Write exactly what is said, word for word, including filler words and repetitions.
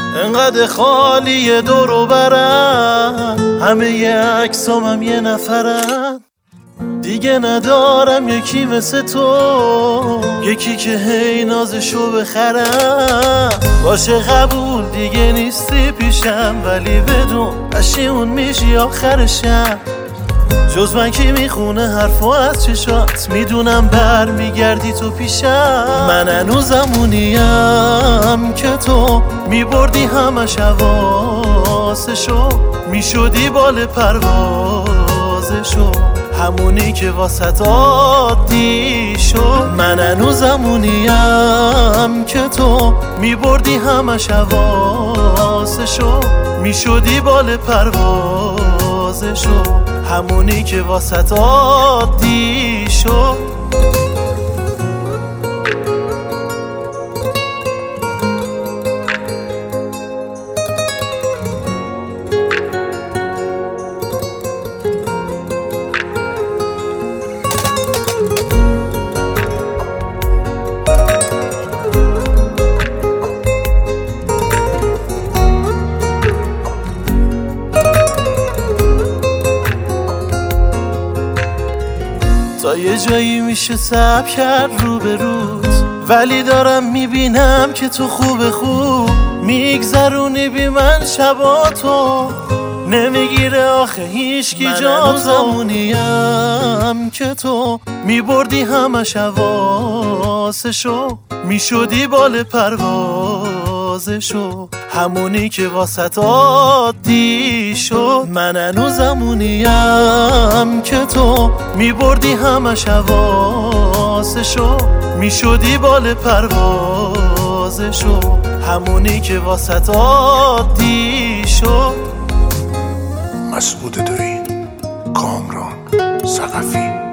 انقدر خالی دور و برم، همه ی عکسامم یه نفرم. دیگه ندارم یکی مثل تو، یکی که هی نازشو بخرم. باشه قبول دیگه نیستی پیشم، ولی بدون پشیمون میشی آخرشم. جز من کی میخونه حرفو از چشات، میدونم بر میگردی تو پیشم. من هنوزم اونیم که تو میبردی همش حواسشو، میشدی بال پروازشو، همونی که واسط عادی شد. من هنوزم اونیم که تو میبردی همش حواسشو، میشدی بال پروازشو، همونی که واسط عادی شد. تا یه جایی میشه صبر کرد رو به روز، ولی دارم میبینم که تو خوب خوب میگذرونی بی من شباتو، نمیگیره آخه هیچکی جاتو. من اونیم که تو میبردی همش حواسشو، میشدی بال پروازشو، همونی که واسط عادی شد. من هنوزم اونیم که تو میبردی همش حواسشو، میشدی بال پروازشو، همونی که واسط عادی شد. مسعود دویی، کامران ثقفی.